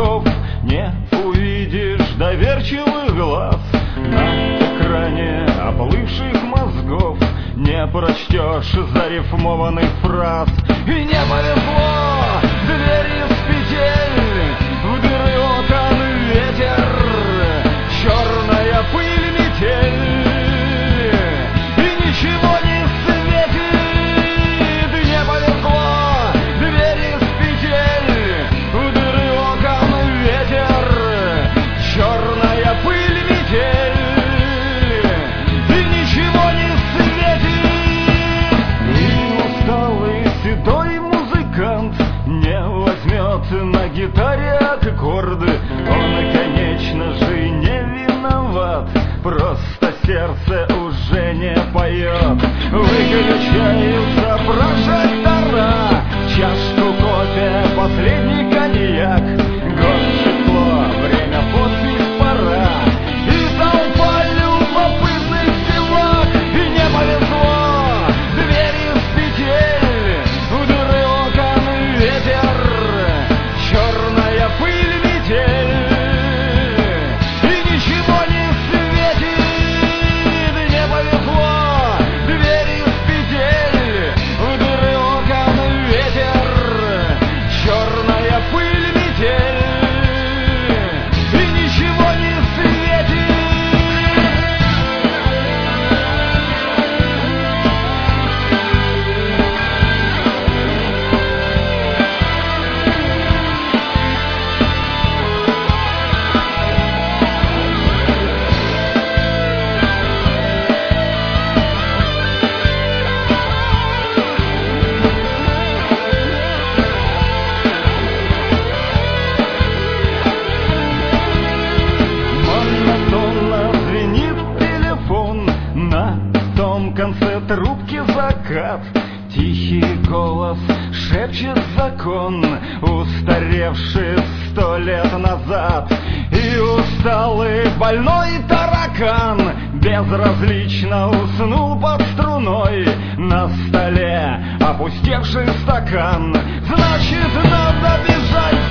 мозгов не увидишь доверчивых глаз. На экране оплывших мозгов не прочтешь зарифмованных фраз. И не повезло, двери с петель, в дыры окон ветер, черная пыль, метель, и ничего не светит. Не повезло, двери с петель, в дыры окон ветер, черная пыль, метель, и ничего не светит. И усталый седой музыкант не возьмет на гитаре аккорды. Он, конечно же, не виноват, просто сердце уже не поет. Выключаются прожектора, чашку кофе, последний коньяк. Год число, время подпись пора, и толпа любопытных зевак. И не повезло, двери с петель, в дыры окон ветер, черная пыль, метель, и ничего не светит. Не повезло, двери с петель, в дыры окон ветер, черная пыль, метель, и ничего не светит. Монотонно звенит телефон, на том конце трубки закат. Тихий голос шепчет закон, устаревший 100 лет назад. И усталый больной таракан безразлично уснул под струной. На столе опустевший стакан. Значит, надо бежать